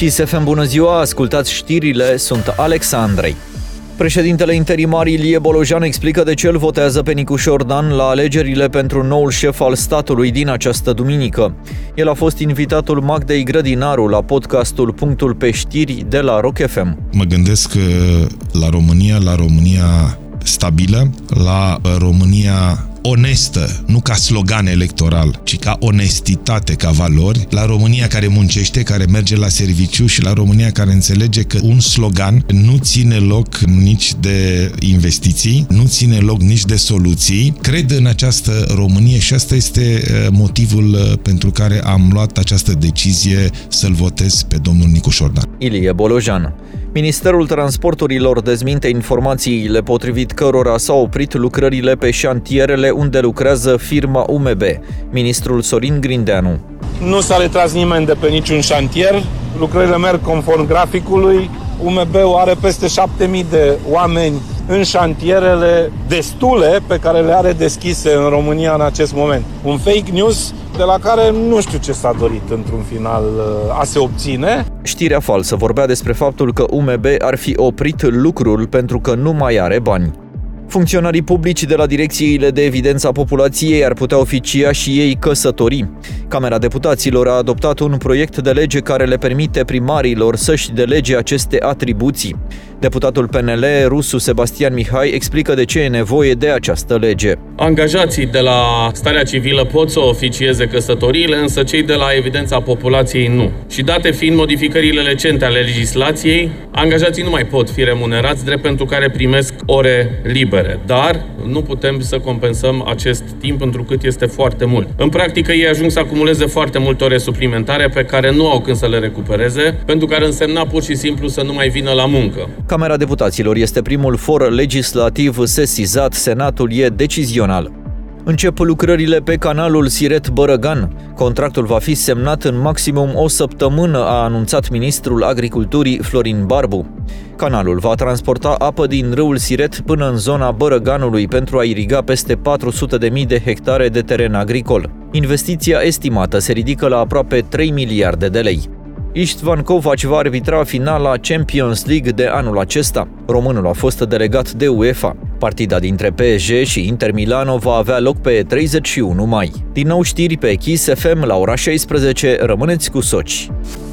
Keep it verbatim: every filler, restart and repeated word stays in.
Kiss F M, bună ziua, ascultați știrile, sunt Alex Andrei. Președintele interimar Ilie Bolojan explică de ce îl votează pe Nicu Șordan la alegerile pentru noul șef al statului din această duminică. El a fost invitatul Magdei Grădinaru la podcastul Punctul pe știri de la Rock F M. Mă gândesc la România, la România stabilă, la România onestă, nu ca slogan electoral, ci ca onestitate, ca valori, la România care muncește, care merge la serviciu și la România care înțelege că un slogan nu ține loc nici de investiții, nu ține loc nici de soluții. Cred în această Românie și asta este motivul pentru care am luat această decizie să-l votez pe domnul Nicu Șordan. Ilie Bolojan. Ministerul Transporturilor dezminte informațiile potrivit cărora s-au oprit lucrările pe șantierele unde lucrează firma U M B. Ministrul Sorin Grindeanu. Nu s-a retras nimeni de pe niciun șantier, lucrările merg conform graficului. U M B-ul are peste șapte mii de oameni în șantierele destule pe care le are deschise în România în acest moment. Un fake news de la care nu știu ce s-a dorit într-un final a se obține. Știrea falsă vorbea despre faptul că U M B ar fi oprit lucrul pentru că nu mai are bani. Funcționarii publici de la direcțiile de evidență a populației ar putea oficia și ei căsătorii. Camera Deputaților a adoptat un proiect de lege care le permite primarilor să-și delege aceste atribuții. Deputatul P N L, rusul Sebastian Mihai, explică de ce e nevoie de această lege. Angajații de la starea civilă pot să oficieze căsătoriile, însă cei de la evidența populației nu. Și date fiind modificările recente ale legislației, angajații nu mai pot fi remunerați, drept pentru care primesc ore libere. Dar nu putem să compensăm acest timp, întrucât este foarte mult. În practică, ei ajung să acumuleze foarte multe ore suplimentare pe care nu au când să le recupereze, pentru că ar însemna pur și simplu să nu mai vină la muncă. Camera Deputaților este primul for legislativ sesizat, Senatul e decizional. Încep lucrările pe canalul Siret-Bărăgan. Contractul va fi semnat în maximum o săptămână, a anunțat ministrul Agriculturii Florin Barbu. Canalul va transporta apă din râul Siret până în zona Bărăganului pentru a iriga peste patru sute de mii de hectare de teren agricol. Investiția estimată se ridică la aproape trei miliarde de lei. Istvan Kovac va arbitra finala Champions League de anul acesta. Românul a fost delegat de UEFA. Partida dintre P S G și Inter Milano va avea loc pe treizeci și unu mai. Din nou știri pe Kiss F M la ora șaisprezece, rămâneți cu Soci.